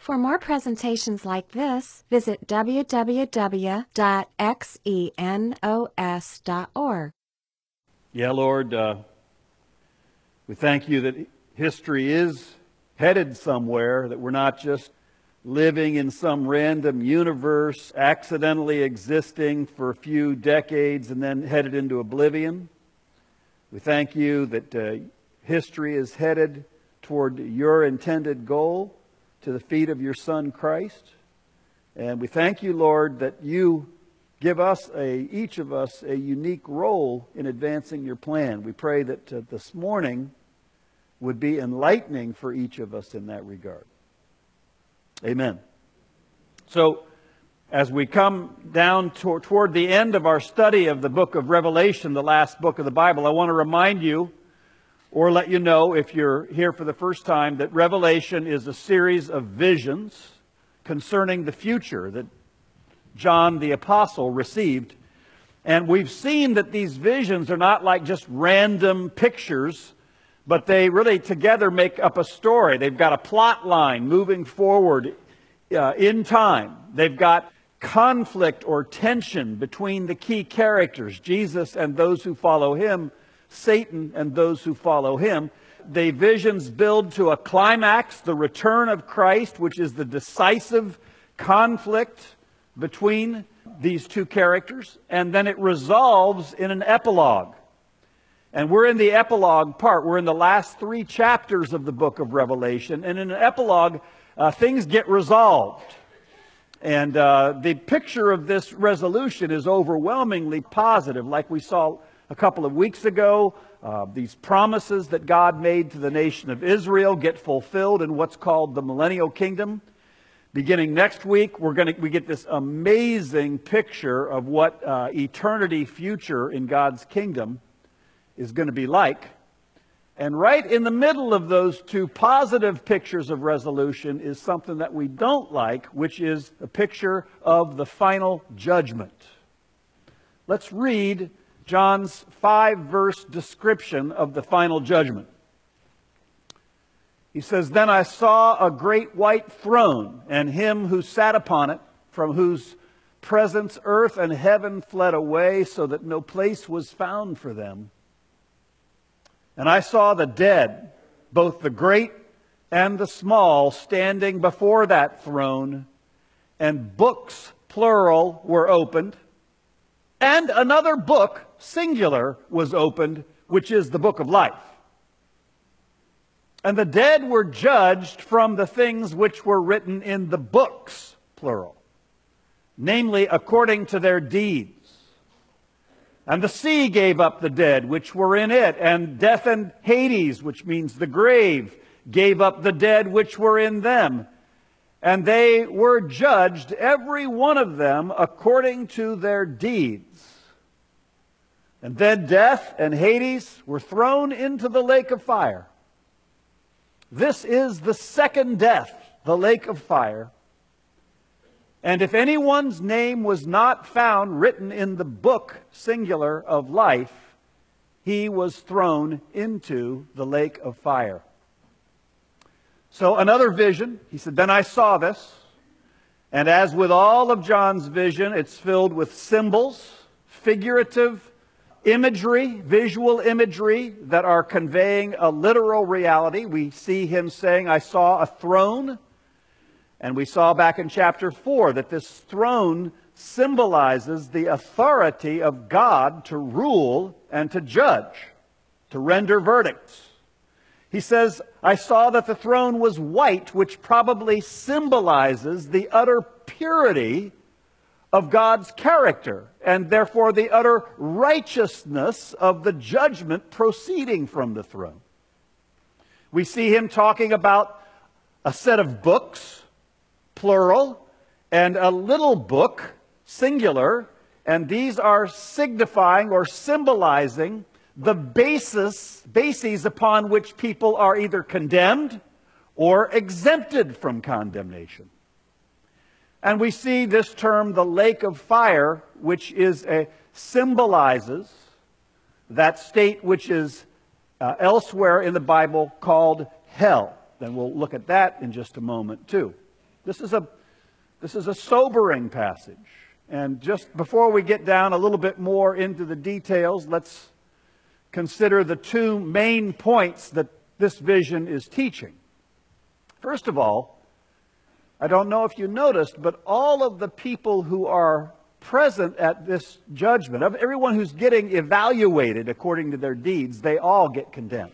For more presentations like this, visit www.xenos.org. Yeah, Lord, we thank you that history is headed somewhere, that we're not just living in some random universe, accidentally existing for a few decades and then headed into oblivion. We thank you that history is headed toward your intended goal, to the feet of your Son, Christ. And we thank you, Lord, that you give us, each of us, a unique role in advancing your plan. We pray that this morning would be enlightening for each of us in that regard. Amen. So, as we come down toward the end of our study of the book of Revelation, the last book of the Bible, I want to remind you, or let you know if you're here for the first time, that Revelation is a series of visions concerning the future that John the Apostle received. And we've seen that these visions are not like just random pictures, but they really together make up a story. They've got a plot line moving forward in time. They've got conflict or tension between the key characters, Jesus and those who follow him, Satan and those who follow him. The visions build to a climax, the return of Christ, which is the decisive conflict between these two characters, and then it resolves in an epilogue. And we're in the epilogue part. We're in the last 3 chapters of the book of Revelation, and in an epilogue, things get resolved. And the picture of this resolution is overwhelmingly positive, like we saw a couple of weeks ago. These promises that God made to the nation of Israel get fulfilled in what's called the millennial kingdom. Beginning next week, we get this amazing picture of what eternity future in God's kingdom is going to be like. And right in the middle of those 2 positive pictures of resolution is something that we don't like, which is a picture of the final judgment. Let's read John's 5-verse description of the final judgment. He says, "Then I saw a great white throne, and him who sat upon it, from whose presence earth and heaven fled away, so that no place was found for them. And I saw the dead, both the great and the small, standing before that throne, and books, plural, were opened. And another book, singular, was opened, which is the book of life. And the dead were judged from the things which were written in the books, plural, namely according to their deeds. And the sea gave up the dead which were in it, and death and Hades, which means the grave, gave up the dead which were in them. And they were judged, every one of them, according to their deeds. And then death and Hades were thrown into the lake of fire. This is the second death, the lake of fire. And if anyone's name was not found written in the book, singular, of life, he was thrown into the lake of fire." So another vision, he said, "Then I saw this, and as with all of John's vision, it's filled with symbols, figurative imagery, visual imagery that are conveying a literal reality." We see him saying, "I saw a throne." And we saw back in chapter 4 that this throne symbolizes the authority of God to rule and to judge, to render verdicts. He says, "I saw that the throne was white," which probably symbolizes the utter purity of God's character, and therefore the utter righteousness of the judgment proceeding from the throne. We see him talking about a set of books, plural, and a little book, singular, and these are signifying or symbolizing the bases upon which people are either condemned or exempted from condemnation. And we see this term, the lake of fire, which symbolizes that state which is elsewhere in the Bible called hell. And we'll look at that in just a moment too. This is a sobering passage. And just before we get down a little bit more into the details, let's consider the two main points that this vision is teaching. First of all, I don't know if you noticed, but all of the people who are present at this judgment, of everyone who's getting evaluated according to their deeds, they all get condemned.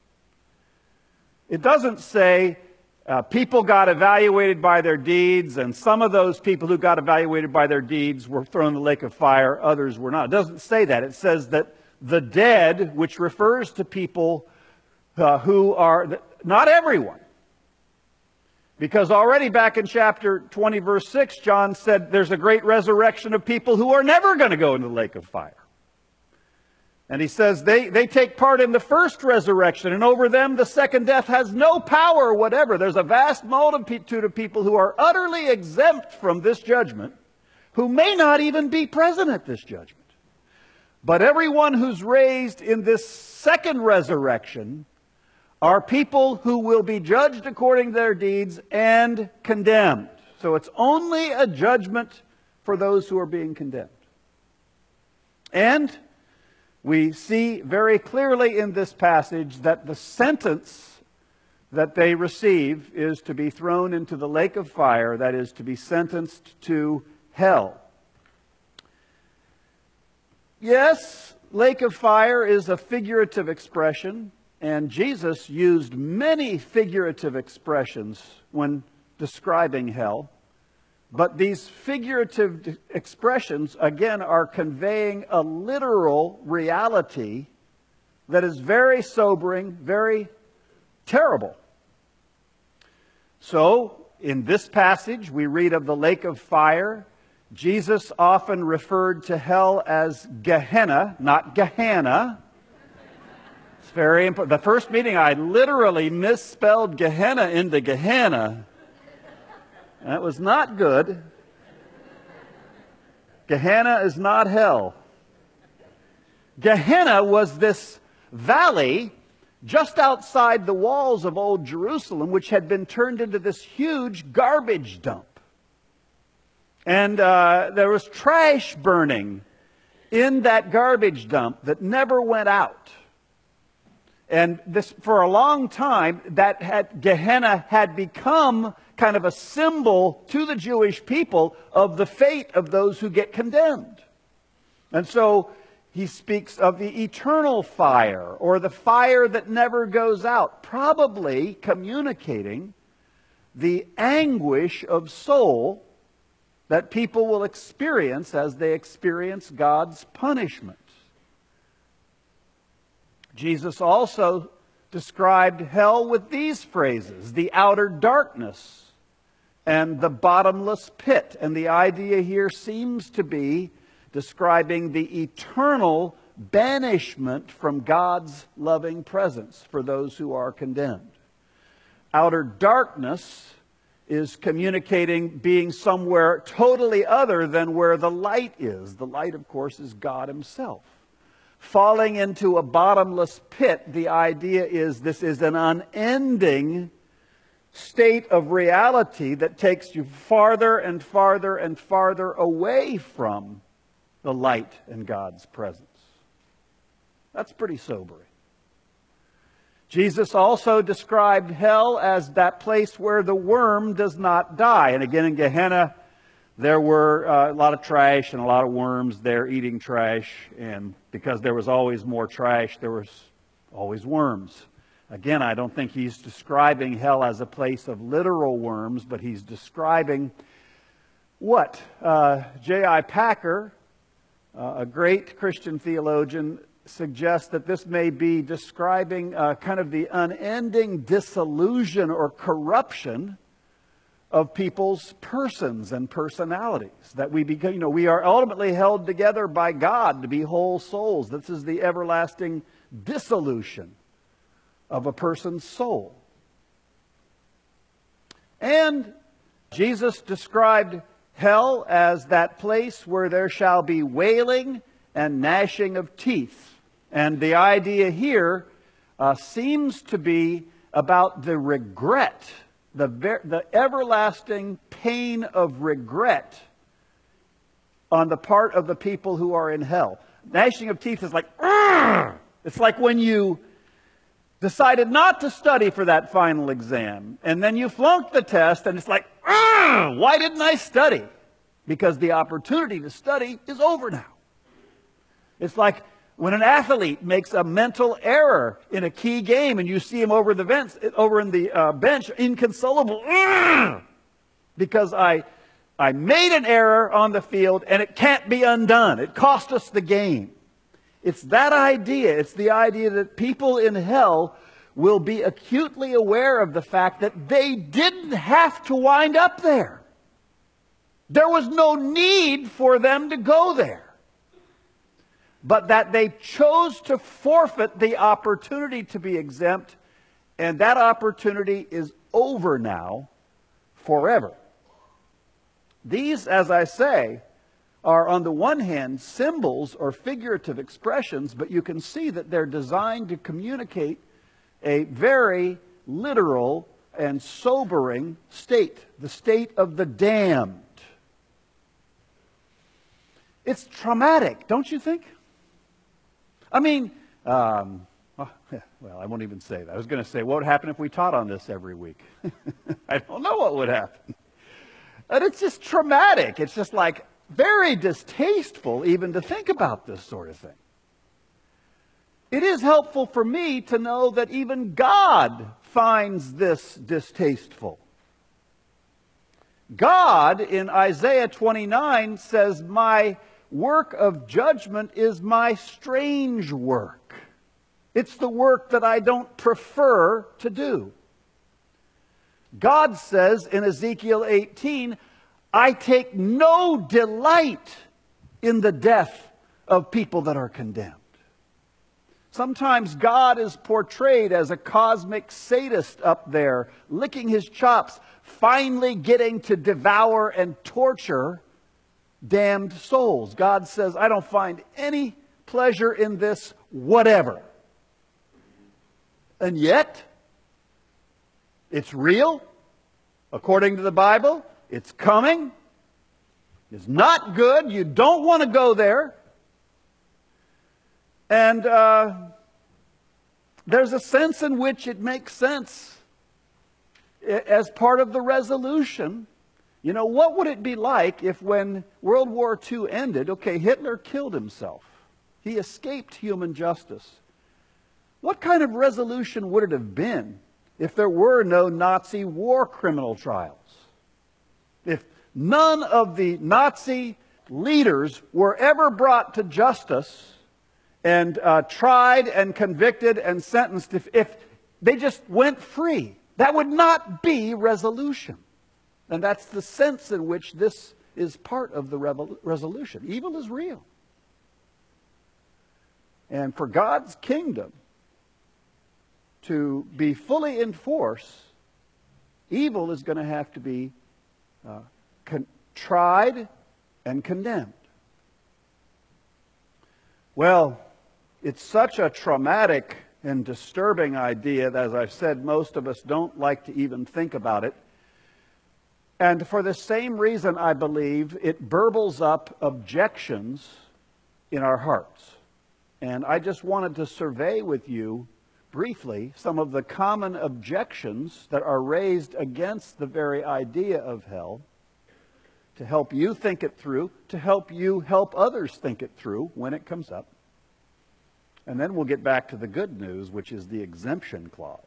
It doesn't say people got evaluated by their deeds, and some of those people who got evaluated by their deeds were thrown in the lake of fire, others were not. It doesn't say that. It says that the dead, which refers to people who are, not everyone. Because already back in chapter 20, verse 6, John said there's a great resurrection of people who are never going to go into the lake of fire. And he says they take part in the first resurrection, and over them the second death has no power whatever. There's a vast multitude of people who are utterly exempt from this judgment, who may not even be present at this judgment. But everyone who's raised in this second resurrection are people who will be judged according to their deeds and condemned. So it's only a judgment for those who are being condemned. And we see very clearly in this passage that the sentence that they receive is to be thrown into the lake of fire, that is, to be sentenced to hell. Yes, lake of fire is a figurative expression, and Jesus used many figurative expressions when describing hell. But these figurative expressions, again, are conveying a literal reality that is very sobering, very terrible. So, in this passage, we read of the lake of fire. Jesus often referred to hell as Gehenna, not Gehenna. It's very important. The first meeting, I literally misspelled Gehenna into Gehenna. That was not good. Gehenna is not hell. Gehenna was this valley just outside the walls of Old Jerusalem, which had been turned into this huge garbage dump. And there was trash burning in that garbage dump that never went out. And this, for a long time, Gehenna had become kind of a symbol to the Jewish people of the fate of those who get condemned. And so he speaks of the eternal fire, or the fire that never goes out, probably communicating the anguish of soul that people will experience as they experience God's punishment. Jesus also described hell with these phrases: the outer darkness and the bottomless pit. And the idea here seems to be describing the eternal banishment from God's loving presence for those who are condemned. Outer darkness is communicating being somewhere totally other than where the light is. The light, of course, is God Himself. Falling into a bottomless pit, the idea is this is an unending state of reality that takes you farther and farther and farther away from the light and God's presence. That's pretty sobering. Jesus also described hell as that place where the worm does not die. And again, in Gehenna, there were a lot of trash and a lot of worms there eating trash. And because there was always more trash, there was always worms. Again, I don't think he's describing hell as a place of literal worms, but he's describing what? J.I. Packer, a great Christian theologian, suggests that this may be describing kind of the unending disillusion or corruption of people's persons and personalities. That we become, we are ultimately held together by God to be whole souls. This is the everlasting dissolution of a person's soul. And Jesus described hell as that place where there shall be wailing and gnashing of teeth. And the idea here seems to be about the regret, the everlasting pain of regret on the part of the people who are in hell. Gnashing of teeth is like, "Argh!" It's like when you decided not to study for that final exam, and then you flunked the test, and it's like, "Argh! Why didn't I study?" Because the opportunity to study is over now. It's like when an athlete makes a mental error in a key game, and you see him over in the bench, inconsolable, "Argh! Because I made an error on the field, and it can't be undone. It cost us the game." It's that idea. It's the idea that people in hell will be acutely aware of the fact that they didn't have to wind up there. There was no need for them to go there. But that they chose to forfeit the opportunity to be exempt, and that opportunity is over now forever. These, as I say, are on the one hand symbols or figurative expressions, but you can see that they're designed to communicate a very literal and sobering state, the state of the damned. It's traumatic, don't you think? I mean, well, I won't even say that. I was going to say, what would happen if we taught on this every week? I don't know what would happen. And it's just traumatic. It's just like very distasteful even to think about this sort of thing. It is helpful for me to know that even God finds this distasteful. God, in Isaiah 29, says, "My work of judgment is my strange work." It's the work that I don't prefer to do. God says in Ezekiel 18, "I take no delight in the death of people that are condemned." Sometimes God is portrayed as a cosmic sadist up there, licking his chops, finally getting to devour and torture damned souls. God says, "I don't find any pleasure in this, whatever." And yet, it's real. According to the Bible, it's coming. It's not good. You don't want to go there. And there's a sense in which it makes sense as part of the resolution. You know, what would it be like if when World War II ended, okay, Hitler killed himself. He escaped human justice. What kind of resolution would it have been if there were no Nazi war criminal trials? If none of the Nazi leaders were ever brought to justice and tried and convicted and sentenced, if they just went free, that would not be resolution. And that's the sense in which this is part of the resolution. Evil is real. And for God's kingdom to be fully in force, evil is going to have to be tried and condemned. Well, it's such a traumatic and disturbing idea that, as I've said, most of us don't like to even think about it. And for the same reason, I believe, it burbles up objections in our hearts. And I just wanted to survey with you briefly some of the common objections that are raised against the very idea of hell, to help you think it through, to help you help others think it through when it comes up. And then we'll get back to the good news, which is the exemption clause.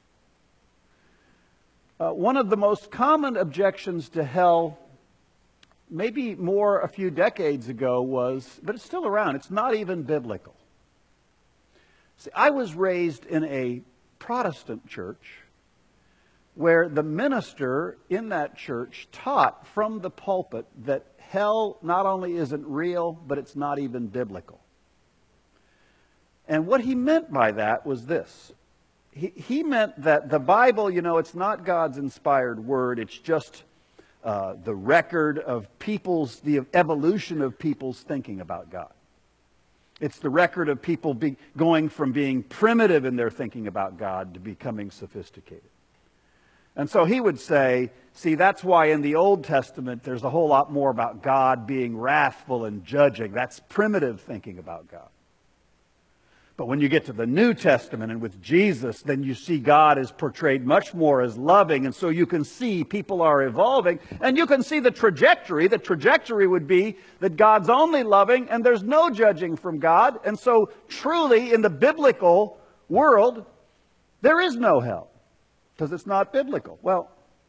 One of the most common objections to hell, maybe more a few decades ago, was, but it's still around, it's not even biblical. See, I was raised in a Protestant church where the minister in that church taught from the pulpit that hell not only isn't real, but it's not even biblical. And what he meant by that was this. He meant that the Bible, you know, it's not God's inspired word. It's just the record of the evolution of people's thinking about God. It's the record of people going from being primitive in their thinking about God to becoming sophisticated. And so he would say, see, that's why in the Old Testament there's a whole lot more about God being wrathful and judging. That's primitive thinking about God. But when you get to the New Testament and with Jesus, then you see God is portrayed much more as loving. And so you can see people are evolving. And you can see the trajectory. The trajectory would be that God's only loving and there's no judging from God. And so truly in the biblical world, there is no hell because it's not biblical. Well,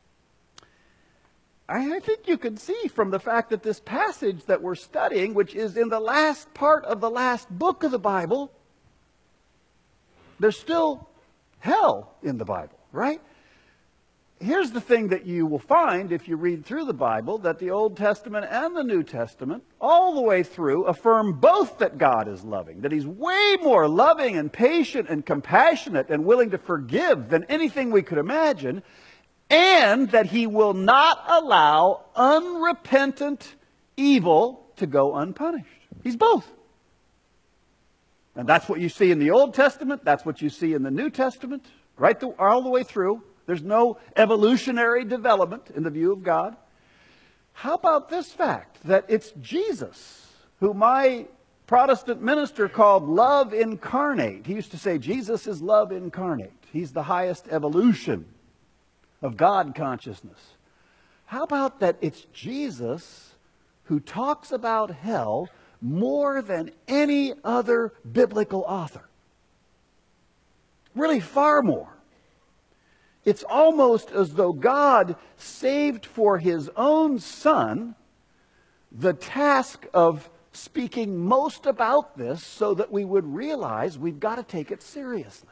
I think you can see from the fact that this passage that we're studying, which is in the last part of the last book of the Bible, there's still hell in the Bible, right? Here's the thing that you will find if you read through the Bible, that the Old Testament and the New Testament, all the way through, affirm both that God is loving, that He's way more loving and patient and compassionate and willing to forgive than anything we could imagine, and that He will not allow unrepentant evil to go unpunished. He's both. And that's what you see in the Old Testament. That's what you see in the New Testament. Right all the way through. There's no evolutionary development in the view of God. How about this fact? That it's Jesus, who my Protestant minister called love incarnate. He used to say Jesus is love incarnate. He's the highest evolution of God consciousness. How about that it's Jesus who talks about hell more than any other biblical author? Really far more. It's almost as though God saved for His own Son the task of speaking most about this so that we would realize we've got to take it seriously.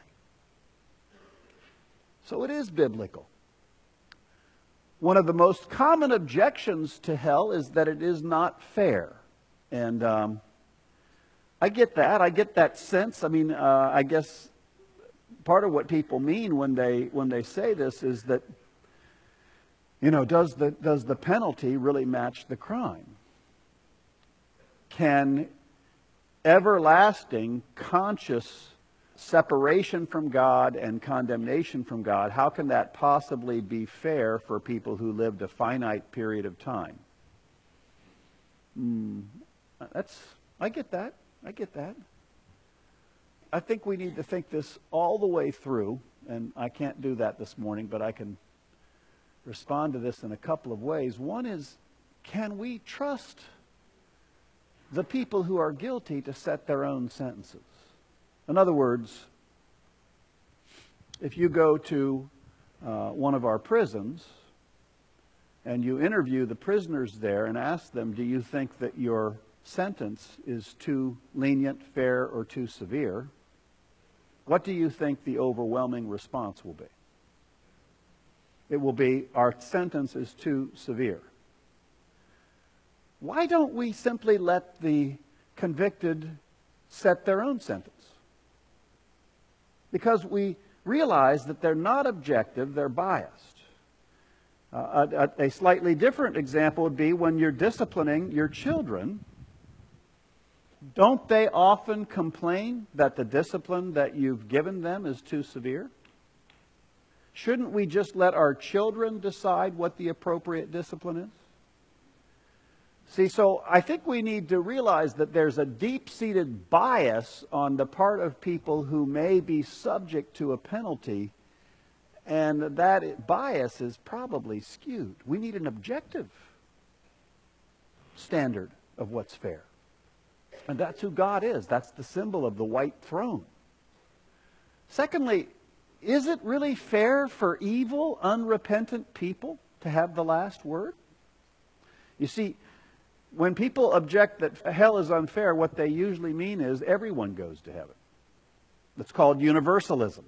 So it is biblical. One of the most common objections to hell is that it is not fair. And I get that. I get that sense. I mean, I guess part of what people mean when they say this is that, you know, does the penalty really match the crime? Can everlasting, conscious separation from God and condemnation from God, how can that possibly be fair for people who lived a finite period of time? I get that. I get that. I think we need to think this all the way through, and I can't do that this morning, but I can respond to this in a couple of ways. One is, can we trust the people who are guilty to set their own sentences? In other words, if you go to one of our prisons and you interview the prisoners there and ask them, do you think that your sentence is too lenient, fair, or too severe, what do you think the overwhelming response will be? It will be, our sentence is too severe. Why don't we simply let the convicted set their own sentence? Because we realize that they're not objective, they're biased. A slightly different example would be when you're disciplining your children. Don't they often complain that the discipline that you've given them is too severe? Shouldn't we just let our children decide what the appropriate discipline is? See, so I think we need to realize that there's a deep-seated bias on the part of people who may be subject to a penalty, and that bias is probably skewed. We need an objective standard of what's fair. And that's who God is. That's the symbol of the white throne. Secondly, is it really fair for evil, unrepentant people to have the last word? You see, when people object that hell is unfair, what they usually mean is everyone goes to heaven. That's called universalism.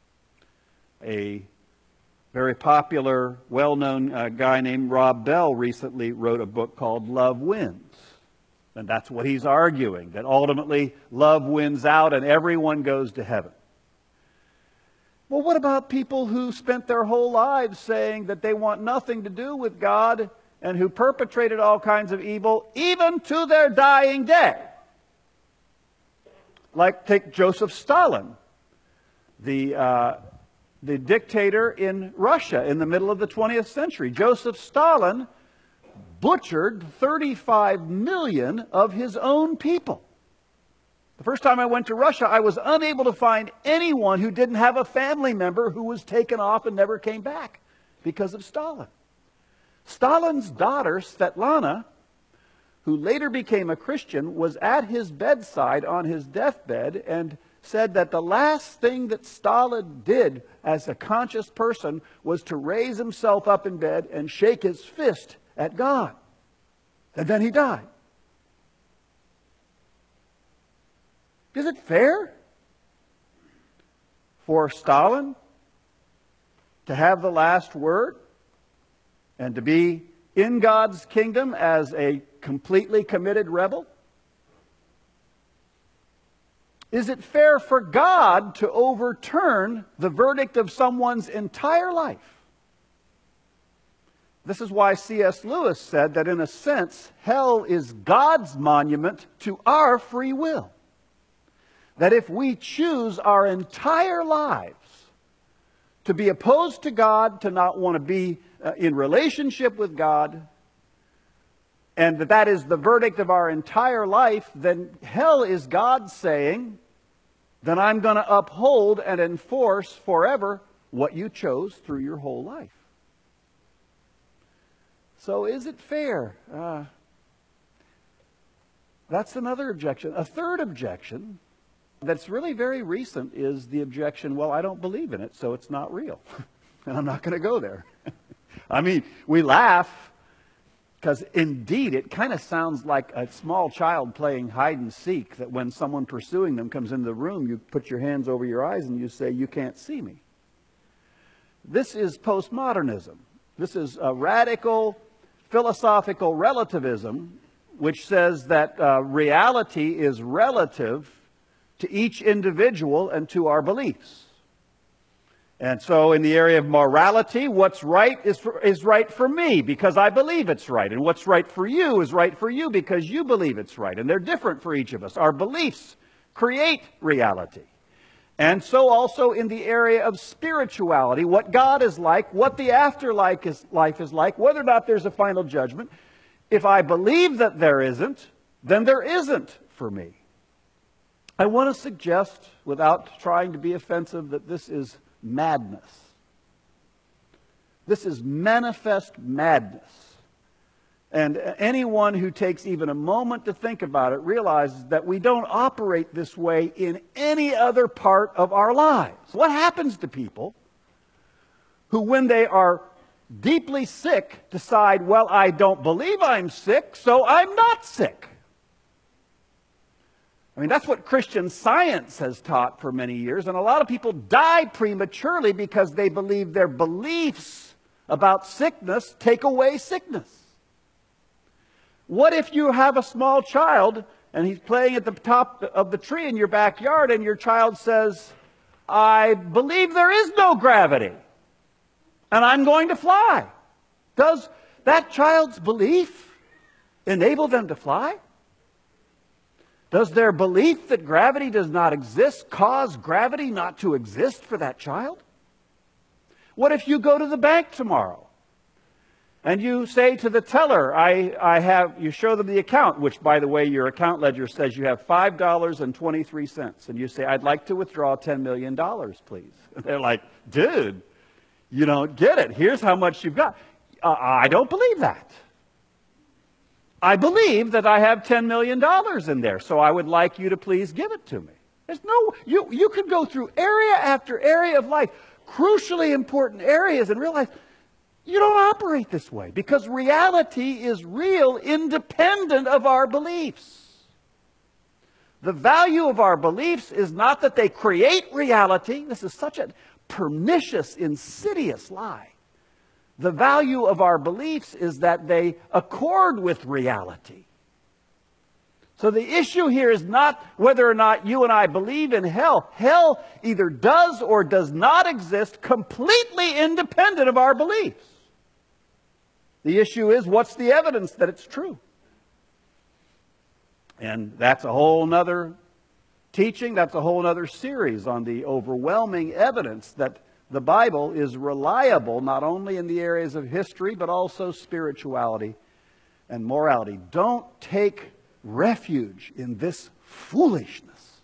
A very popular, well-known guy named Rob Bell recently wrote a book called Love Wins. And that's what he's arguing, that ultimately love wins out and everyone goes to heaven. Well, what about people who spent their whole lives saying that they want nothing to do with God and who perpetrated all kinds of evil, even to their dying day? Like, take Joseph Stalin, the the dictator in Russia in the middle of the 20th century. Joseph Stalin butchered 35 million of his own people. The first time I went to Russia, I was unable to find anyone who didn't have a family member who was taken off and never came back because of Stalin. Stalin's daughter, Svetlana, who later became a Christian, was at his bedside on his deathbed and said that the last thing that Stalin did as a conscious person was to raise himself up in bed and shake his fist at God. And then he died. Is it fair for Stalin to have the last word and to be in God's kingdom as a completely committed rebel? Is it fair for God to overturn the verdict of someone's entire life? This is why C.S. Lewis said that in a sense, hell is God's monument to our free will. That if we choose our entire lives to be opposed to God, to not want to be in relationship with God, and that is the verdict of our entire life, then hell is God saying, then I'm going to uphold and enforce forever what you chose through your whole life. So is it fair? That's another objection. A third objection that's really very recent is the objection, well, I don't believe in it, so it's not real. And I'm not going to go there. I mean, we laugh because indeed it kind of sounds like a small child playing hide and seek, that when someone pursuing them comes into the room, you put your hands over your eyes and you say, you can't see me. This is postmodernism. This is a radical philosophical relativism, which says that reality is relative to each individual and to our beliefs. And so in the area of morality, what's right is right for me because I believe it's right. And what's right for you is right for you because you believe it's right. And they're different for each of us. Our beliefs create reality. And so also in the area of spirituality, what God is like, what the afterlife is like, whether or not there's a final judgment. If I believe that there isn't, then there isn't for me. I want to suggest, without trying to be offensive, that this is madness. This is manifest madness. And anyone who takes even a moment to think about it realizes that we don't operate this way in any other part of our lives. What happens to people who, when they are deeply sick, decide, well, I don't believe I'm sick, so I'm not sick? I mean, that's what Christian Science has taught for many years, and a lot of people die prematurely because they believe their beliefs about sickness take away sickness. What if you have a small child and he's playing at the top of the tree in your backyard and your child says, I believe there is no gravity and I'm going to fly? Does that child's belief enable them to fly? Does their belief that gravity does not exist cause gravity not to exist for that child? What if you go to the bank tomorrow and you say to the teller, you show them the account, which, by the way, your account ledger says you have $5.23. And you say, I'd like to withdraw $10 million, please. And they're like, dude, you don't get it. Here's how much you've got. I don't believe that. I believe that I have $10 million in there, so I would like you to please give it to me. There's no, you could go through area after area of life, crucially important areas, and realize you don't operate this way because reality is real independent of our beliefs. The value of our beliefs is not that they create reality. This is such a pernicious, insidious lie. The value of our beliefs is that they accord with reality. So the issue here is not whether or not you and I believe in hell. Hell either does or does not exist, completely independent of our beliefs. The issue is, what's the evidence that it's true? And that's a whole nother teaching. That's a whole other series on the overwhelming evidence that the Bible is reliable not only in the areas of history, but also spirituality and morality. Don't take refuge in this foolishness.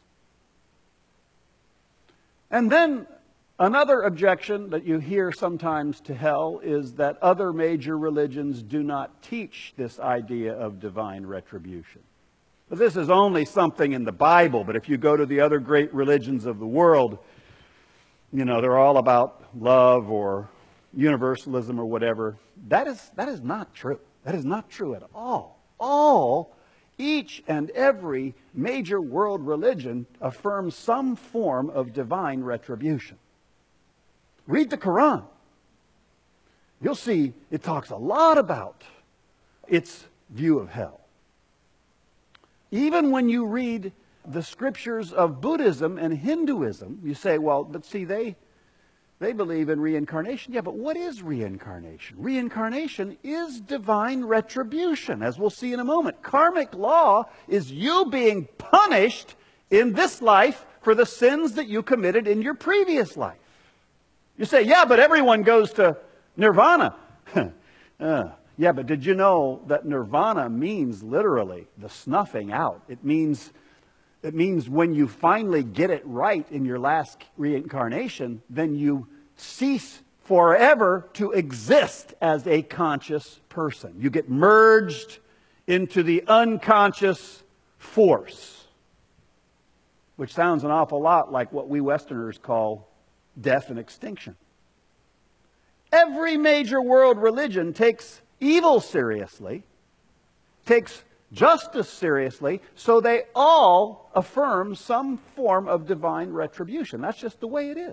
And then another objection that you hear sometimes to hell is that other major religions do not teach this idea of divine retribution. But this is only something in the Bible, but if you go to the other great religions of the world, you know, they're all about love or universalism or whatever. That is not true. That is not true at all. Each and every major world religion affirms some form of divine retribution. Read the Quran. You'll see it talks a lot about its view of hell. Even when you read the scriptures of Buddhism and Hinduism, you say, well, but see, they believe in reincarnation. Yeah, but what is reincarnation? Reincarnation is divine retribution, as we'll see in a moment. Karmic law is you being punished in this life for the sins that you committed in your previous life. You say, yeah, but everyone goes to nirvana. Yeah, but did you know that nirvana means literally the snuffing out? It means when you finally get it right in your last reincarnation, then you cease forever to exist as a conscious person. You get merged into the unconscious force, which sounds an awful lot like what we Westerners call death and extinction. Every major world religion takes evil seriously, takes justice seriously, so they all affirm some form of divine retribution. That's just the way it is.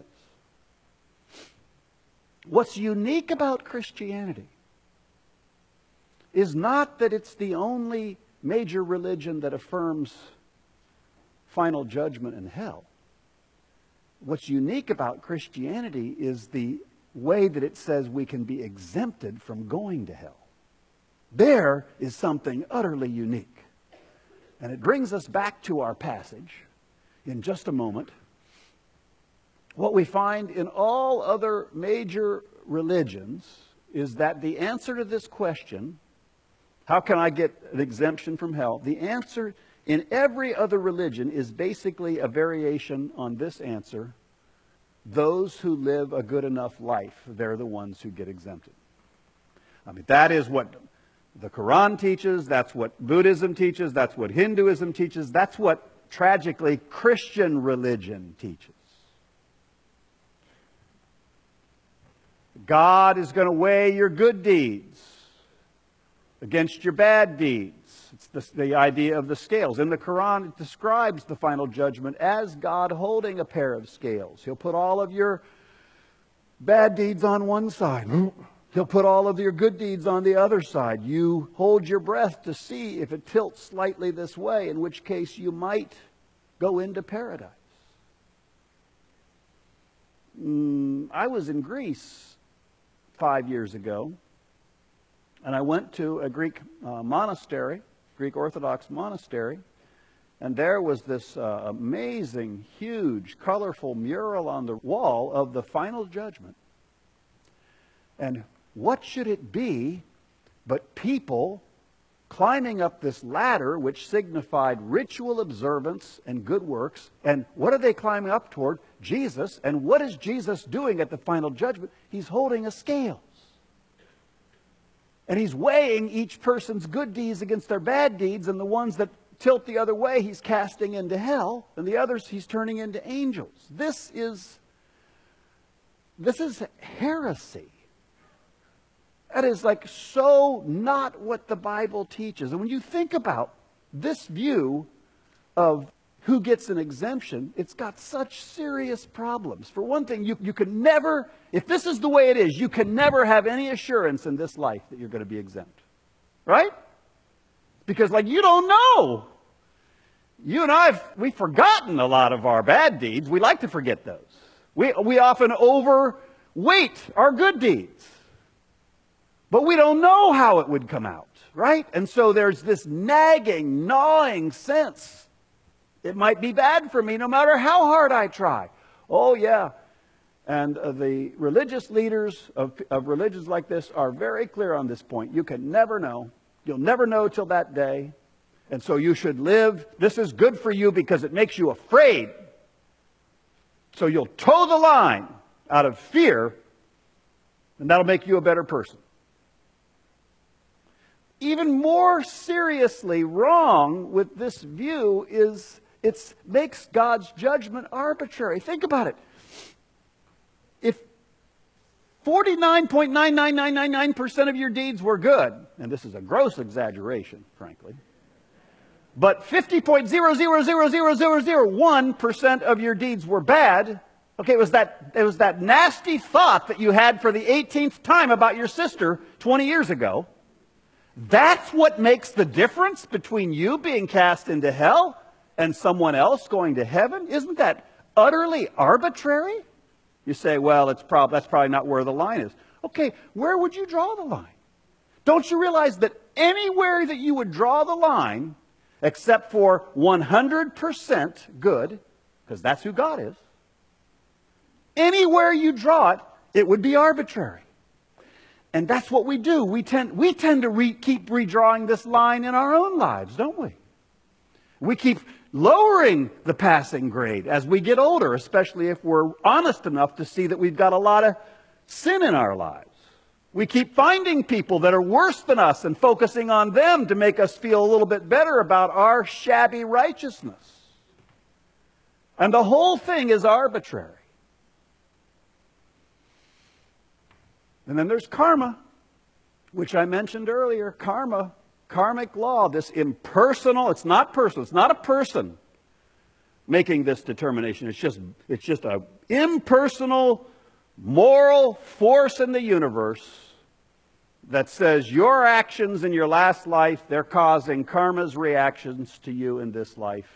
What's unique about Christianity is not that it's the only major religion that affirms final judgment in hell. What's unique about Christianity is the way that it says we can be exempted from going to hell. There is something utterly unique. And it brings us back to our passage in just a moment. What we find in all other major religions is that the answer to this question, how can I get an exemption from hell? The answer in every other religion is basically a variation on this answer. Those who live a good enough life, they're the ones who get exempted. I mean, that is what the Quran teaches, that's what Buddhism teaches, that's what Hinduism teaches, that's what, tragically, Christian religion teaches. God is going to weigh your good deeds against your bad deeds. It's the idea of the scales. In the Quran, it describes the final judgment as God holding a pair of scales. He'll put all of your bad deeds on one side. He'll put all of your good deeds on the other side. You hold your breath to see if it tilts slightly this way, in which case you might go into paradise. I was in Greece 5 years ago, and I went to a Greek monastery, Greek Orthodox monastery, and there was this amazing, huge, colorful mural on the wall of the final judgment. And what should it be but people climbing up this ladder which signified ritual observance and good works? And what are they climbing up toward? Jesus. And what is Jesus doing at the final judgment? He's holding a scales. And he's weighing each person's good deeds against their bad deeds, and the ones that tilt the other way he's casting into hell, and the others he's turning into angels. This is heresy. That is like so not what the Bible teaches. And when you think about this view of who gets an exemption, it's got such serious problems. For one thing, you can never, if this is the way it is, you can never have any assurance in this life that you're going to be exempt. Right? Because you don't know. You and I, we've forgotten a lot of our bad deeds. We like to forget those. We often overweight our good deeds. But we don't know how it would come out, right? And so there's this nagging, gnawing sense. It might be bad for me no matter how hard I try. Oh, yeah. And the religious leaders of religions like this are very clear on this point. You can never know. You'll never know till that day. And so you should live. This is good for you because it makes you afraid. So you'll toe the line out of fear, and that'll make you a better person. Even more seriously wrong with this view is it makes God's judgment arbitrary. Think about it. If 49.99999% of your deeds were good, and this is a gross exaggeration, frankly, but 50.0000001% of your deeds were bad, okay, it was that nasty thought that you had for the 18th time about your sister 20 years ago. That's what makes the difference between you being cast into hell and someone else going to heaven? Isn't that utterly arbitrary? You say, well, that's probably not where the line is. Okay, where would you draw the line? Don't you realize that anywhere that you would draw the line, except for 100% good, because that's who God is, anywhere you draw it, it would be arbitrary. And that's what we do. We tend to keep redrawing this line in our own lives, don't we? We keep lowering the passing grade as we get older, especially if we're honest enough to see that we've got a lot of sin in our lives. We keep finding people that are worse than us and focusing on them to make us feel a little bit better about our shabby righteousness. And the whole thing is arbitrary. And then there's karma, which I mentioned earlier. Karma, karmic law, this impersonal, it's not personal, it's not a person making this determination. It's just an impersonal moral force in the universe that says your actions in your last life, they're causing karma's reactions to you in this life.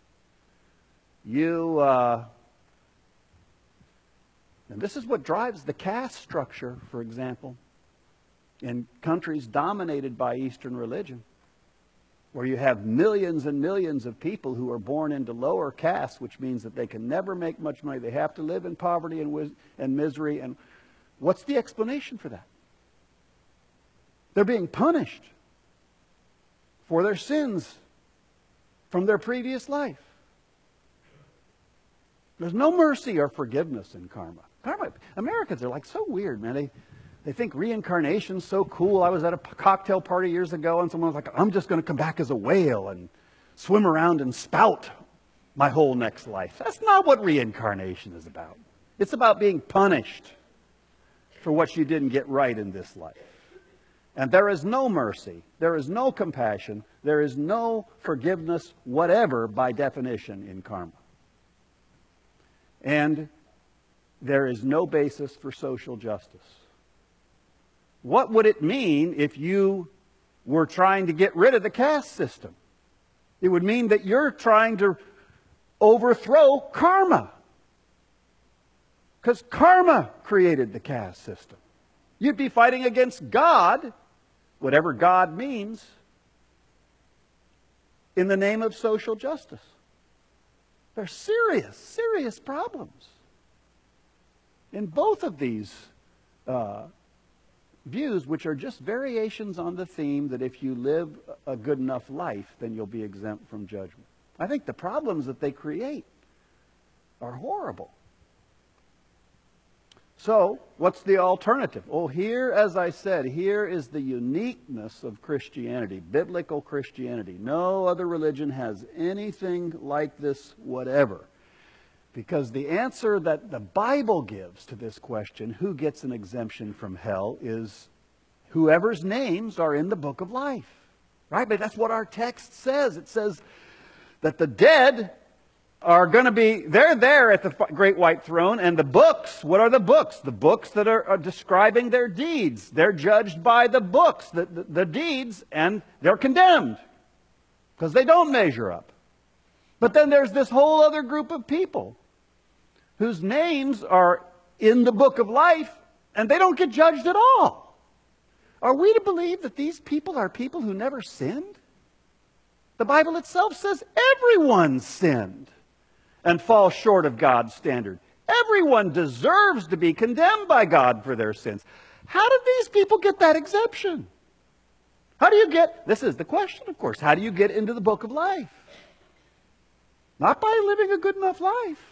And this is what drives the caste structure, for example, in countries dominated by Eastern religion, where you have millions and millions of people who are born into lower castes, which means that they can never make much money. They have to live in poverty and misery. And what's the explanation for that? They're being punished for their sins from their previous life. There's no mercy or forgiveness in karma. Americans are like so weird, man. They think reincarnation's so cool. I was at a cocktail party years ago and someone was like, I'm just going to come back as a whale and swim around and spout my whole next life. That's not what reincarnation is about. It's about being punished for what you didn't get right in this life. And there is no mercy. There is no compassion. There is no forgiveness whatever by definition in karma. And there is no basis for social justice. What would it mean if you were trying to get rid of the caste system? It would mean that you're trying to overthrow karma. Because karma created the caste system. You'd be fighting against God, whatever God means, in the name of social justice. They're serious, serious problems. In both of these views, which are just variations on the theme that if you live a good enough life, then you'll be exempt from judgment. I think the problems that they create are horrible. So, what's the alternative? Well, here, as I said, here is the uniqueness of Christianity, biblical Christianity. No other religion has anything like this whatever. Because the answer that the Bible gives to this question, who gets an exemption from hell, is whoever's names are in the book of life. Right? But that's what our text says. It says that the dead are going to be, they're there at the great white throne, and the books, what are the books? The books that are describing their deeds. They're judged by the books, the deeds, and they're condemned because they don't measure up. But then there's this whole other group of people whose names are in the book of life, and they don't get judged at all. Are we to believe that these people are people who never sinned? The Bible itself says everyone sinned and falls short of God's standard. Everyone deserves to be condemned by God for their sins. How did these people get that exemption? How do you get, this is the question, of course, how do you get into the book of life? Not by living a good enough life.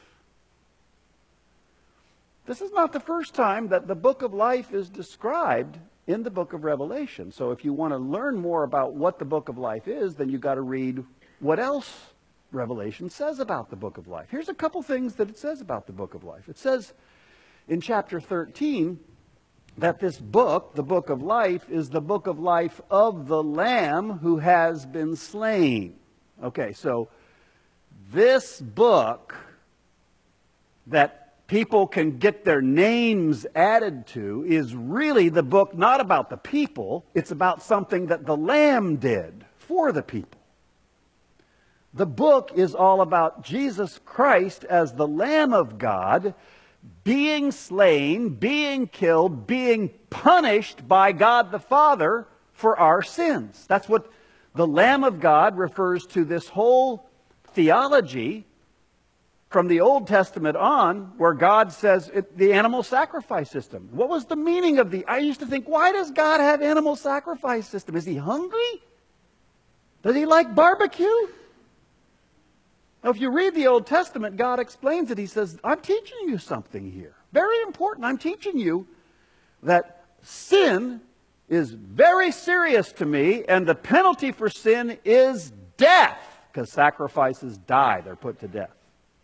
This is not the first time that the book of life is described in the book of Revelation. So if you want to learn more about what the book of life is, then you've got to read what else Revelation says about the book of life. Here's a couple things that it says about the book of life. It says in chapter 13 that this book, the book of life, is the book of life of the Lamb who has been slain. Okay, so this book that people can get their names added to is really the book not about the people. It's about something that the Lamb did for the people. The book is all about Jesus Christ as the Lamb of God being slain, being killed, being punished by God the Father for our sins. That's what the Lamb of God refers to this whole theology from the Old Testament on, where God says the animal sacrifice system. What was the meaning of I used to think, why does God have animal sacrifice system? Is he hungry? Does he like barbecue? Now, if you read the Old Testament, God explains it. He says, I'm teaching you something here. Very important. I'm teaching you that sin is very serious to me, and the penalty for sin is death, because sacrifices die. They're put to death.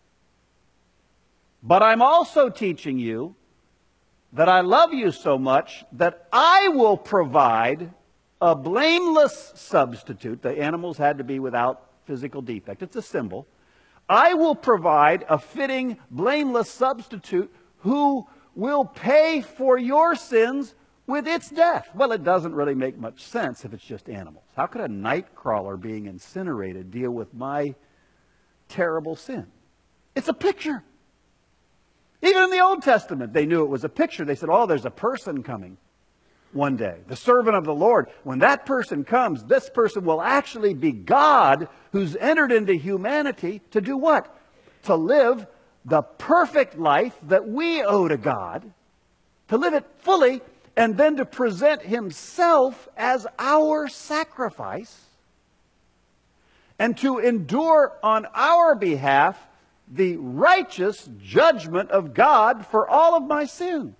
But I'm also teaching you that I love you so much that I will provide a blameless substitute. The animals had to be without physical defect. It's a symbol. I will provide a fitting, blameless substitute who will pay for your sins with its death. Well, it doesn't really make much sense if it's just animals. How could a night crawler being incinerated deal with my terrible sin? It's a picture. Even in the Old Testament, they knew it was a picture. They said, oh, there's a person coming one day, the servant of the Lord. When that person comes, this person will actually be God who's entered into humanity to do what? To live the perfect life that we owe to God, to live it fully, and then to present himself as our sacrifice, and to endure on our behalf the righteous judgment of God for all of my sins.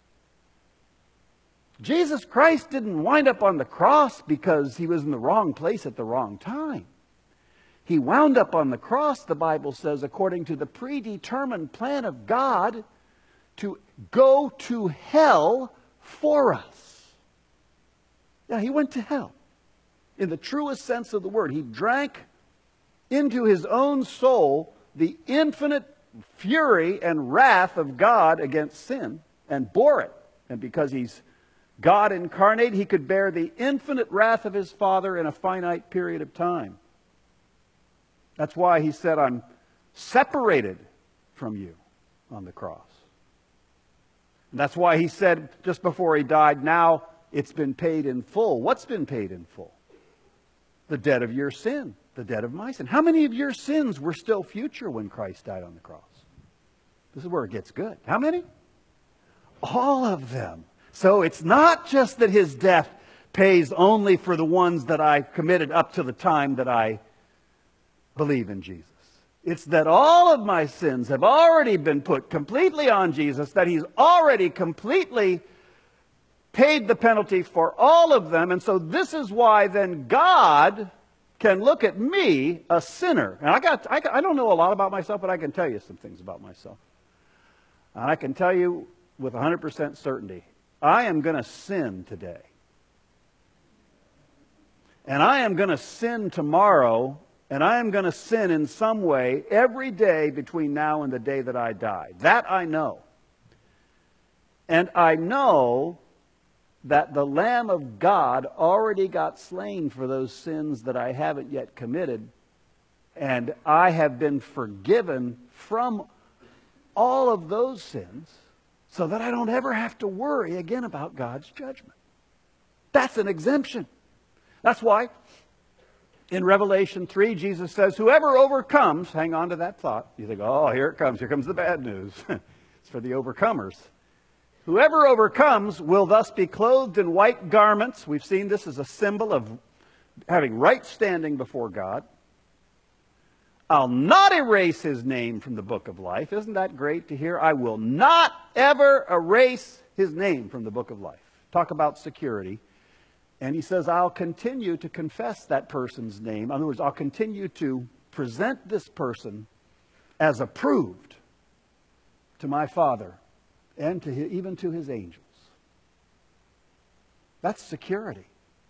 Jesus Christ didn't wind up on the cross because he was in the wrong place at the wrong time. He wound up on the cross, the Bible says, according to the predetermined plan of God, to go to hell for us. Yeah, he went to hell. In the truest sense of the word, he drank into his own soul the infinite fury and wrath of God against sin and bore it. And because he's God incarnate, he could bear the infinite wrath of his Father in a finite period of time. That's why he said, I'm separated from you on the cross. And that's why he said just before he died, now it's been paid in full. What's been paid in full? The debt of your sin. The debt of my sin. How many of your sins were still future when Christ died on the cross? This is where it gets good. How many? All of them. So it's not just that his death pays only for the ones that I committed up to the time that I believe in Jesus. It's that all of my sins have already been put completely on Jesus, that he's already completely paid the penalty for all of them. And so this is why then God can look at me, a sinner. And I don't know a lot about myself, but I can tell you some things about myself. And I can tell you with 100% certainty, I am going to sin today. And I am going to sin tomorrow, and I am going to sin in some way every day between now and the day that I die. That I know. And I know that the Lamb of God already got slain for those sins that I haven't yet committed, and I have been forgiven from all of those sins so that I don't ever have to worry again about God's judgment. That's an exemption. That's why in Revelation 3, Jesus says, whoever overcomes, hang on to that thought. You think, oh, here it comes. Here comes the bad news. It's for the overcomers. Whoever overcomes will thus be clothed in white garments. We've seen this as a symbol of having right standing before God. I'll not erase his name from the book of life. Isn't that great to hear? I will not ever erase his name from the book of life. Talk about security. And he says, I'll continue to confess that person's name. In other words, I'll continue to present this person as approved to my Father and to even to his angels. That's security.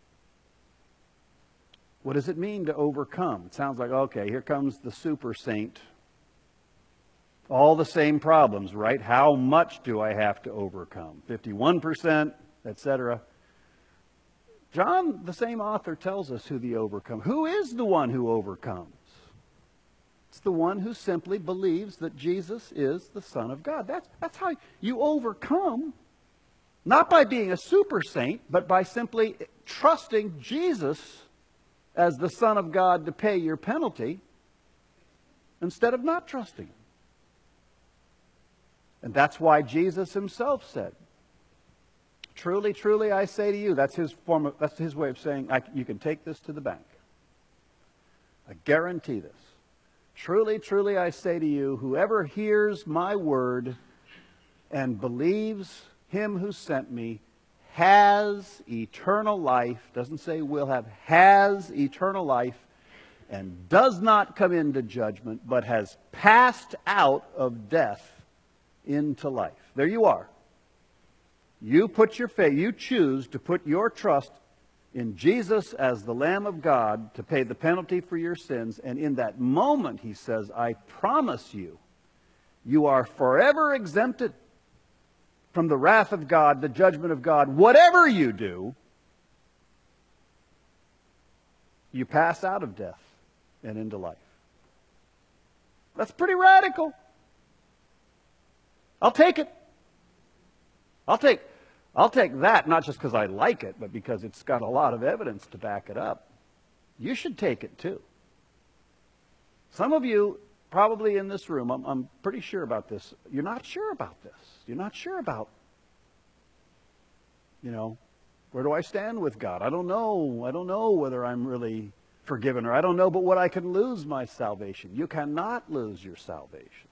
What does it mean to overcome? It sounds like, okay, here comes the super saint. All the same problems, right? How much do I have to overcome? 51%, etc. John, the same author, tells us who the overcomes. Who is the one who overcomes? It's the one who simply believes that Jesus is the Son of God. That's how you overcome. Not by being a super saint, but by simply trusting Jesus as the Son of God to pay your penalty instead of not trusting him. And that's why Jesus himself said, truly, truly, I say to you, that's his way of saying, you can take this to the bank. I guarantee this. Truly, truly, I say to you, whoever hears my word and believes him who sent me has eternal life, doesn't say will have, has eternal life, and does not come into judgment, but has passed out of death into life. There you are. You put your faith, you choose to put your trust in Jesus as the Lamb of God to pay the penalty for your sins. And in that moment, he says, I promise you, you are forever exempted from the wrath of God, the judgment of God. Whatever you do, you pass out of death and into life. That's pretty radical. I'll take it. I'll take that, not just because I like it, but because it's got a lot of evidence to back it up. You should take it too. Some of you, probably in this room, I'm pretty sure about this. You're not sure about this. You're not sure about, where do I stand with God? I don't know. I don't know whether I'm really forgiven, or I don't know but what I can lose my salvation. You cannot lose your salvation.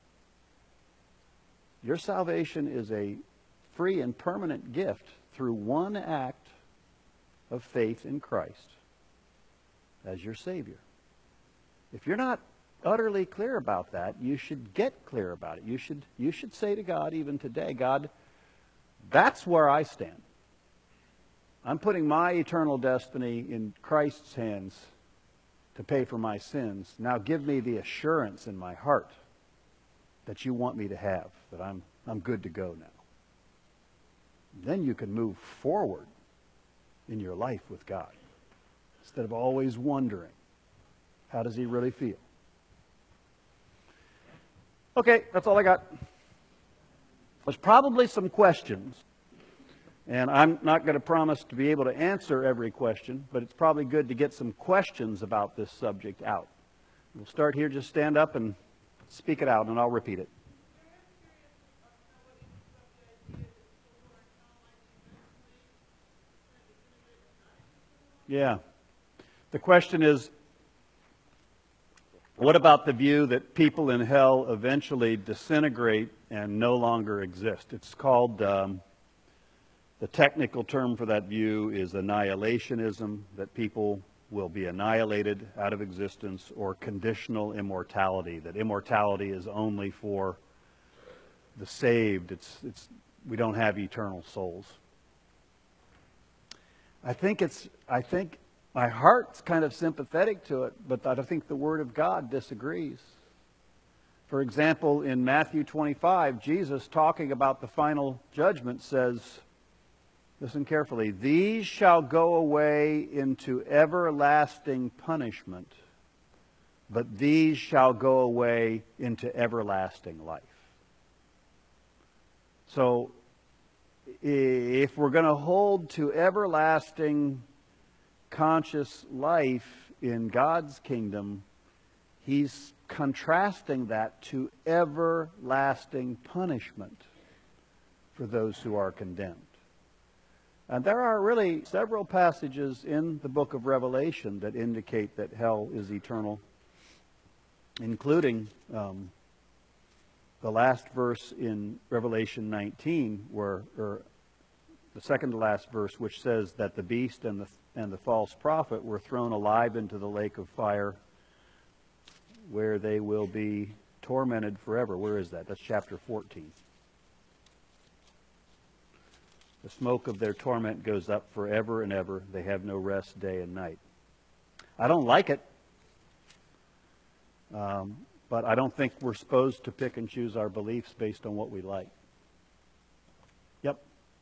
Your salvation is a free and permanent gift through one act of faith in Christ as your Savior. If you're not utterly clear about that, you should get clear about it. You should say to God even today, God, that's where I stand. I'm putting my eternal destiny in Christ's hands to pay for my sins. Now give me the assurance in my heart that you want me to have, that I'm good to go now. Then you can move forward in your life with God instead of always wondering, how does he really feel? Okay, that's all I got. There's probably some questions, and I'm not going to promise to be able to answer every question, but it's probably good to get some questions about this subject out. We'll start here. Just stand up and speak it out, and I'll repeat it. Yeah. The question is, what about the view that people in hell eventually disintegrate and no longer exist? It's called, the technical term for that view is annihilationism, that people will be annihilated out of existence, or conditional immortality, that immortality is only for the saved. We don't have eternal souls. I think my heart's kind of sympathetic to it, but I think the Word of God disagrees. For example, in Matthew 25, Jesus, talking about the final judgment, says, listen carefully, these shall go away into everlasting punishment, but these shall go away into everlasting life. So, if we're going to hold to everlasting conscious life in God's kingdom, he's contrasting that to everlasting punishment for those who are condemned. And there are really several passages in the book of Revelation that indicate that hell is eternal, including the last verse in Revelation 19, or the second to last verse, which says that the beast and the false prophet were thrown alive into the lake of fire, where they will be tormented forever. Where is that? That's chapter 14. The smoke of their torment goes up forever and ever. They have no rest day and night. I don't like it. But I don't think we're supposed to pick and choose our beliefs based on what we like. Yep.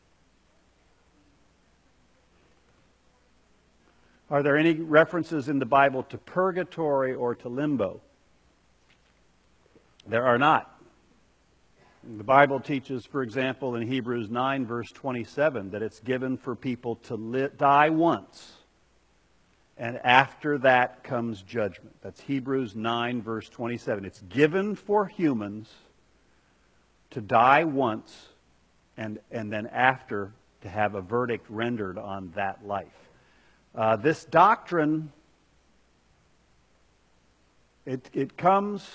Are there any references in the Bible to purgatory or to limbo? There are not. The Bible teaches, for example, in Hebrews 9, verse 27, that it's given for people to die once, and after that comes judgment. That's Hebrews 9, verse 27. It's given for humans to die once, and then after to have a verdict rendered on that life. This doctrine, it comes...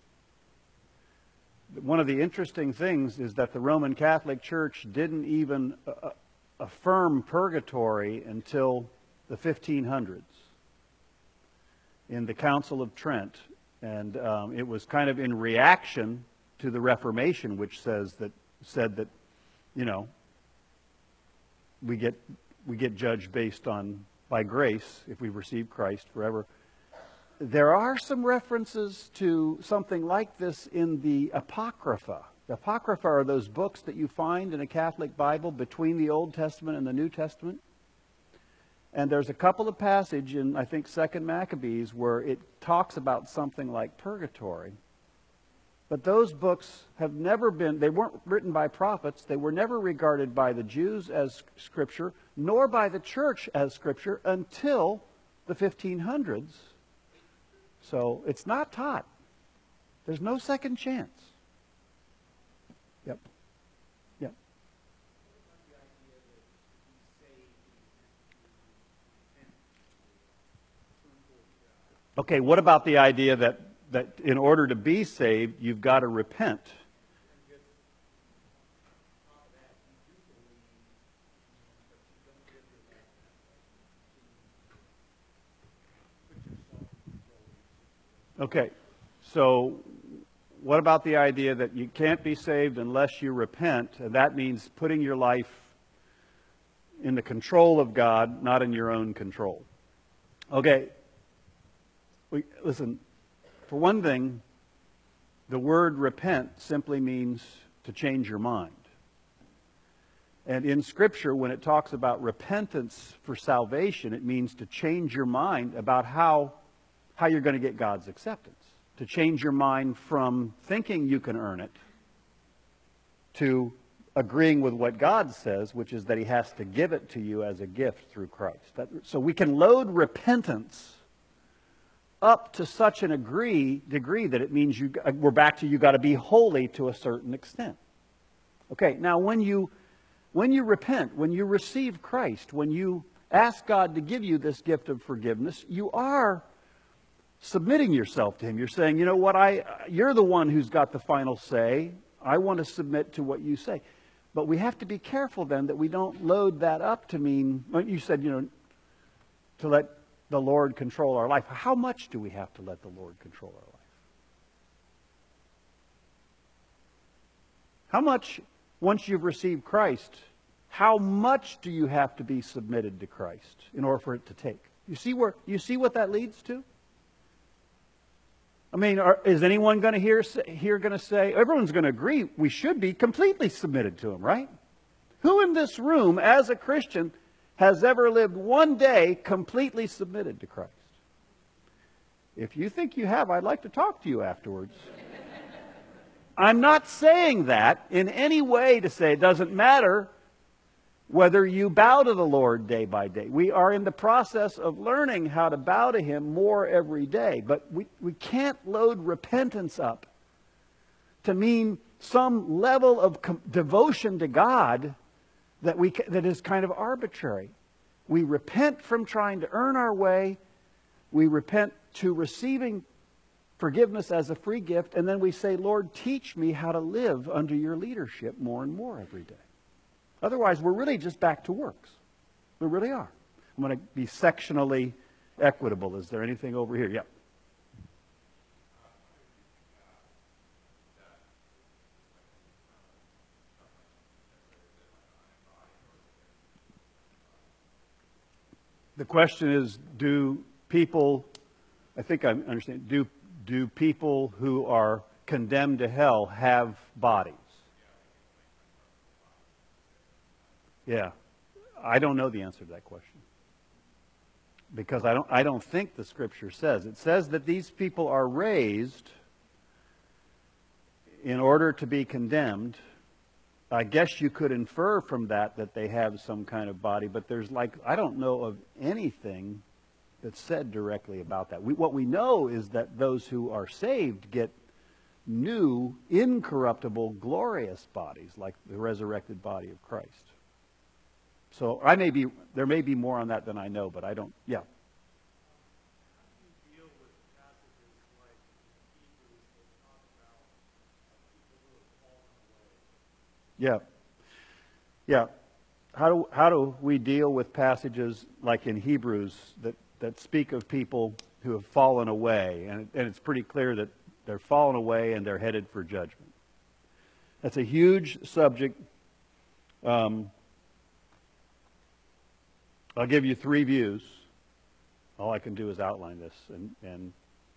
One of the interesting things is that the Roman Catholic Church didn't even affirm purgatory until the 1500s in the Council of Trent. And it was kind of in reaction to the Reformation, which said that, you know, we get judged by grace if we receive Christ forever. There are some references to something like this in the Apocrypha. The Apocrypha are those books that you find in a Catholic Bible between the Old Testament and the New Testament. And there's a couple of passages in, I think, 2 Maccabees where it talks about something like purgatory. But those books have never been, they weren't written by prophets. They were never regarded by the Jews as Scripture, nor by the Church as Scripture until the 1500s. So it's not taught. There's no second chance. Yep. Yep. Okay, what about the idea that in order to be saved, you've got to repent? Okay, so what about the idea that you can't be saved unless you repent, and that means putting your life in the control of God, not in your own control? Okay, listen, for one thing, the word repent simply means to change your mind. And in Scripture, when it talks about repentance for salvation, it means to change your mind about how you're going to get God's acceptance. To change your mind from thinking you can earn it to agreeing with what God says, which is that He has to give it to you as a gift through Christ. So we can load repentance up to such an degree that it means we're back to you got to be holy to a certain extent. Okay, now when you repent, when you receive Christ, when you ask God to give you this gift of forgiveness, you are submitting yourself to Him. You're saying, you know what, you're the one who's got the final say. I want to submit to what you say. But we have to be careful then that we don't load that up to mean, you said, you know, to let the Lord control our life. How much do we have to let the Lord control our life? How much, once you've received Christ, how much do you have to be submitted to Christ in order for it to take? You see what that leads to? I mean, is anyone going to here going to say, everyone's going to agree we should be completely submitted to Him, right? Who in this room, as a Christian, has ever lived one day completely submitted to Christ? If you think you have, I'd like to talk to you afterwards. I'm not saying that in any way to say it doesn't matter whether you bow to the Lord day by day. We are in the process of learning how to bow to Him more every day. But we can't load repentance up to mean some level of devotion to God that is kind of arbitrary. We repent from trying to earn our way. We repent to receiving forgiveness as a free gift. And then we say, Lord, teach me how to live under your leadership more and more every day. Otherwise, we're really just back to works. We really are. I'm going to be sectionally equitable. Is there anything over here? Yep. The question is, do people, I think I understand, do people who are condemned to hell have bodies? Yeah. I don't know the answer to that question. Because I don't think the Scripture says. It says that these people are raised in order to be condemned. I guess you could infer from that they have some kind of body, but I don't know of anything that's said directly about that. What we know is that those who are saved get new, incorruptible, glorious bodies, like the resurrected body of Christ. So there may be more on that than I know, but I don't, yeah. Yeah. Yeah. How do we deal with passages like in Hebrews that speak of people who have fallen away? And it's pretty clear that they're fallen away and they're headed for judgment. That's a huge subject. I'll give you three views. All I can do is outline this and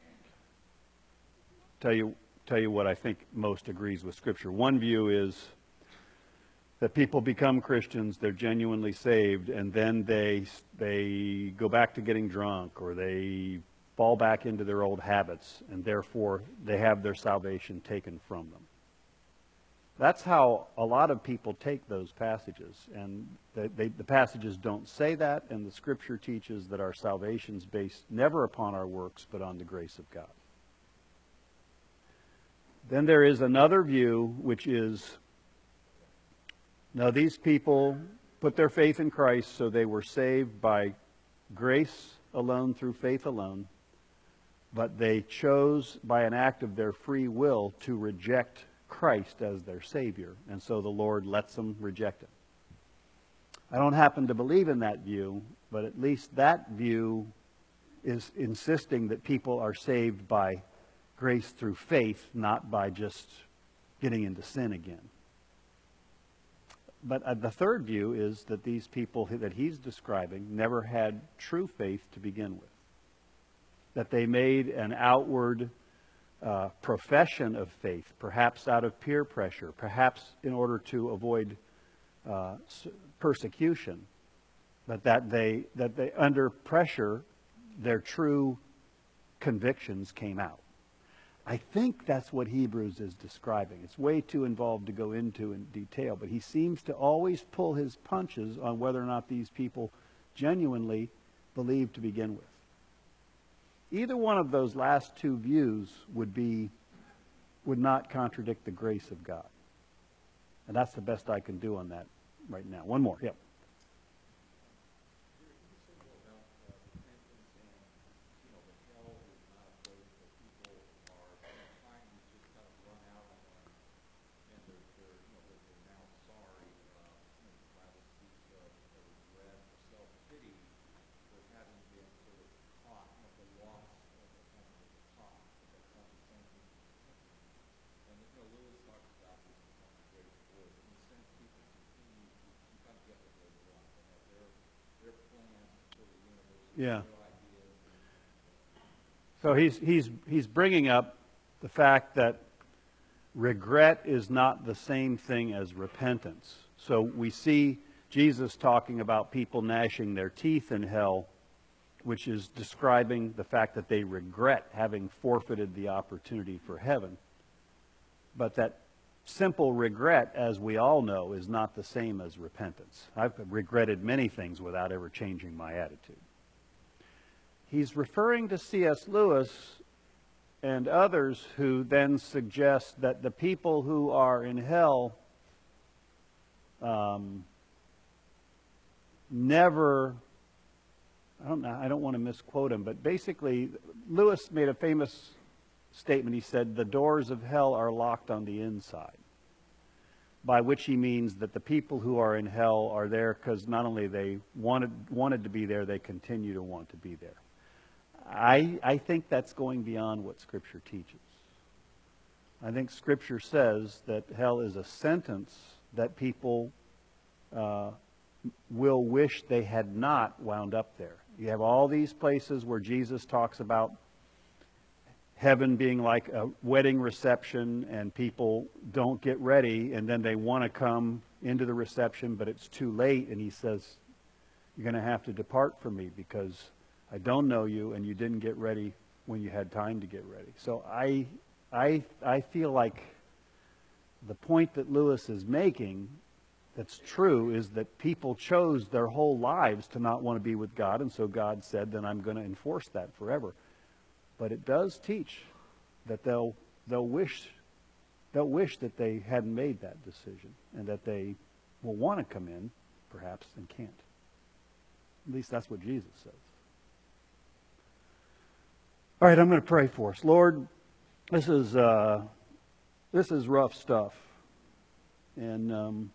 tell you what I think most agrees with Scripture. One view is that people become Christians, they're genuinely saved, and then they go back to getting drunk, or they fall back into their old habits, and therefore they have their salvation taken from them. That's how a lot of people take those passages, and the passages don't say that, and the Scripture teaches that our salvation is based never upon our works, but on the grace of God. Then there is another view, which is, now, these people put their faith in Christ, so they were saved by grace alone, through faith alone, but they chose by an act of their free will to reject Christ as their Savior, and so the Lord lets them reject Him. I don't happen to believe in that view, but at least that view is insisting that people are saved by grace through faith, not by just getting into sin again. But the third view is that these people that he's describing never had true faith to begin with. That they made an outward profession of faith, perhaps out of peer pressure, perhaps in order to avoid persecution, but that they under pressure, their true convictions came out. I think that's what Hebrews is describing. It's way too involved to go into in detail, but he seems to always pull his punches on whether or not these people genuinely believe to begin with. Either one of those last two views would not contradict the grace of God. And that's the best I can do on that right now. One more. Yep. Yeah. So he's bringing up the fact that regret is not the same thing as repentance. So we see Jesus talking about people gnashing their teeth in hell, which is describing the fact that they regret having forfeited the opportunity for heaven. But that simple regret, as we all know, is not the same as repentance. I've regretted many things without ever changing my attitude. He's referring to C.S. Lewis and others who then suggest that the people who are in hell never, I don't want to misquote him, but basically Lewis made a famous statement. He said, the doors of hell are locked on the inside, by which he means that the people who are in hell are there because not only they wanted to be there, they continue to want to be there. I think that's going beyond what Scripture teaches. I think Scripture says that hell is a sentence that people will wish they had not wound up there. You have all these places where Jesus talks about heaven being like a wedding reception, and people don't get ready, and then they want to come into the reception, but it's too late, and he says, you're going to have to depart from me because I don't know you, and you didn't get ready when you had time to get ready. So I feel like the point that Lewis is making that's true is that people chose their whole lives to not want to be with God, and so God said, then I'm going to enforce that forever. But it does teach that they'll wish that they hadn't made that decision, and that they will want to come in, perhaps, and can't. At least that's what Jesus says. All right, I'm going to pray for us. Lord, this is rough stuff, and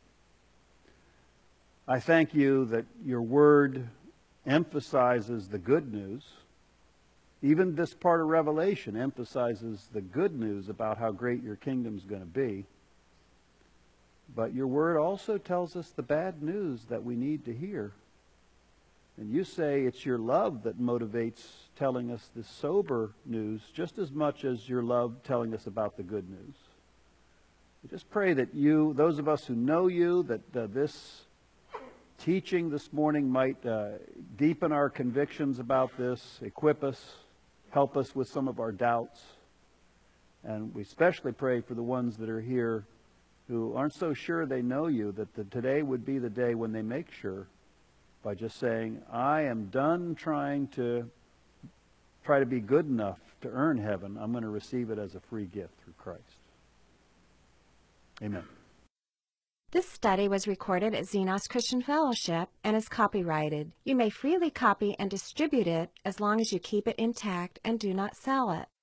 I thank you that your word emphasizes the good news. Even this part of Revelation emphasizes the good news about how great your kingdom's going to be. But your word also tells us the bad news that we need to hear. And you say it's your love that motivates telling us the sober news just as much as your love telling us about the good news. We just pray that you, those of us who know you, that this teaching this morning might deepen our convictions about this, equip us, help us with some of our doubts. And we especially pray for the ones that are here who aren't so sure they know you, that today would be the day when they make sure by just saying, I am done trying to be good enough to earn heaven. I'm going to receive it as a free gift through Christ. Amen. This study was recorded at Xenos Christian Fellowship and is copyrighted. You may freely copy and distribute it as long as you keep it intact and do not sell it.